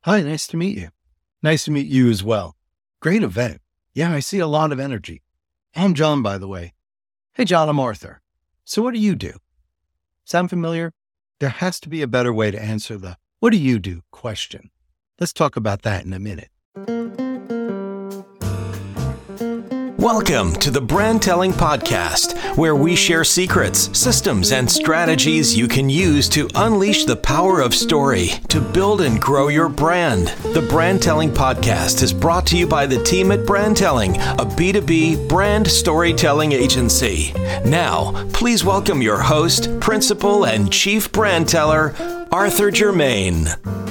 Hi, nice to meet you. Nice to meet you as well. Great event. Yeah, I see a lot of energy. I'm John, by the way. Hey, John, I'm Arthur. So what do you do? Sound familiar? There has to be a better way to answer the "what do you do" question. Let's talk about that in a minute. Welcome to the Brand Telling Podcast, where we share secrets, systems, and strategies you can use to unleash the power of story to build and grow your brand. The Brand Telling Podcast is brought to you by the team at Brand Telling, a B2B brand storytelling agency. Now, please welcome your host, principal, and chief brand teller, Arthur Germain.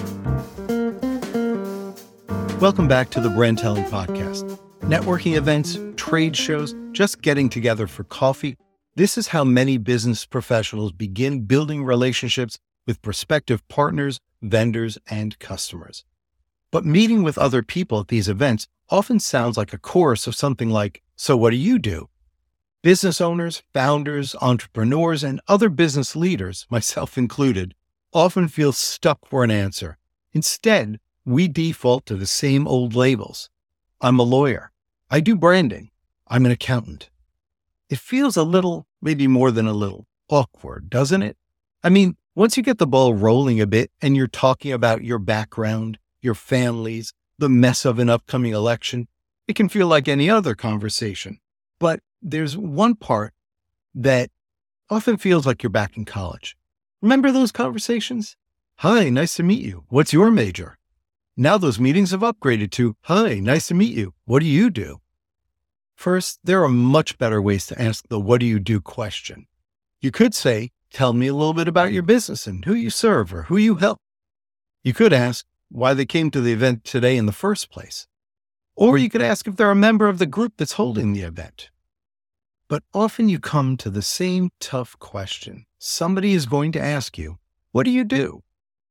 Welcome back to the Brand Telling Podcast. Networking events, trade shows, just getting together for coffee. This is how many business professionals begin building relationships with prospective partners, vendors, and customers. But meeting with other people at these events often sounds like a chorus of something like, "So what do you do?" Business owners, founders, entrepreneurs, and other business leaders, myself included, often feel stuck for an answer. Instead, we default to the same old labels. I'm a lawyer. I do branding. I'm an accountant. It feels a little, maybe more than a little, awkward, doesn't it? I mean, once you get the ball rolling a bit and you're talking about your background, your families, the mess of an upcoming election, it can feel like any other conversation. But there's one part that often feels like you're back in college. Remember those conversations? "Hi, nice to meet you. What's your major?" Now those meetings have upgraded to, "Hi, nice to meet you. What do you do?" First, there are much better ways to ask the "what do you do" question. You could say, "Tell me a little bit about your business and who you serve or who you help." You could ask why they came to the event today in the first place. Or you could ask if they're a member of the group that's holding the event. But often you come to the same tough question. Somebody is going to ask you, "What do you do?"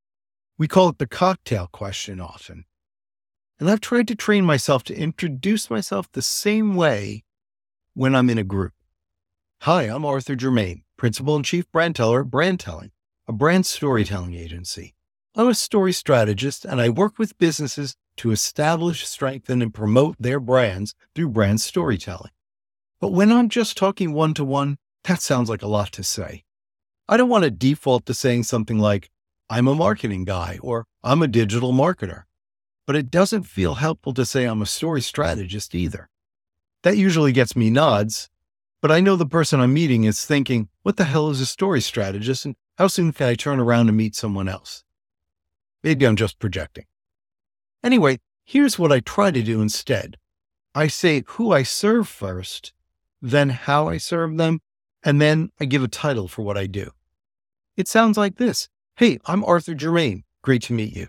We call it the cocktail question often. And I've tried to train myself to introduce myself the same way when I'm in a group. "Hi, I'm Arthur Germain, principal and chief brand teller at Brand Telling, a brand storytelling agency. I'm a story strategist and I work with businesses to establish, strengthen, and promote their brands through brand storytelling." But when I'm just talking one-to-one, that sounds like a lot to say. I don't want to default to saying something like, "I'm a marketing guy," or "I'm a digital marketer." But it doesn't feel helpful to say I'm a story strategist either. That usually gets me nods, but I know the person I'm meeting is thinking, "What the hell is a story strategist, and how soon can I turn around and meet someone else?" Maybe I'm just projecting. Anyway, here's what I try to do instead. I say who I serve first, then how I serve them, and then I give a title for what I do. It sounds like this. "Hey, I'm Arthur Germain. Great to meet you.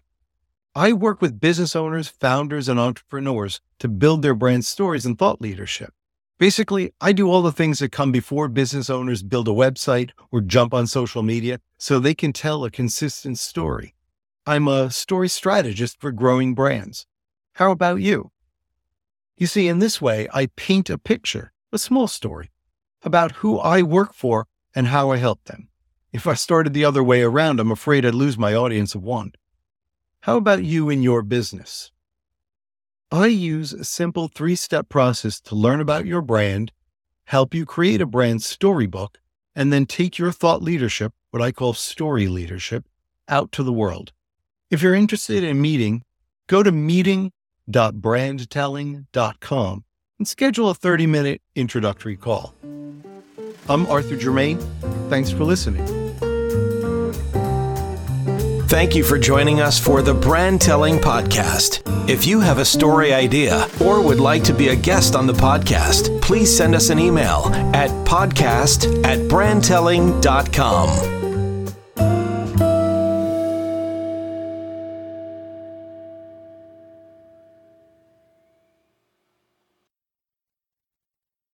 I work with business owners, founders, and entrepreneurs to build their brand stories and thought leadership. Basically, I do all the things that come before business owners build a website or jump on social media so they can tell a consistent story. I'm a story strategist for growing brands. How about you?" You see, in this way, I paint a picture, a small story, about who I work for and how I help them. If I started the other way around, I'm afraid I'd lose my audience of one. How about you in your business? I use a simple 3-step process to learn about your brand, help you create a brand storybook, and then take your thought leadership, what I call story leadership, out to the world. If you're interested in meeting, go to meeting.brandtelling.com and schedule a 30-minute introductory call. I'm Arthur Germain. Thanks for listening. Thank you for joining us for the Brand Telling Podcast. If you have a story idea or would like to be a guest on the podcast, please send us an email at podcast@brandtelling.com.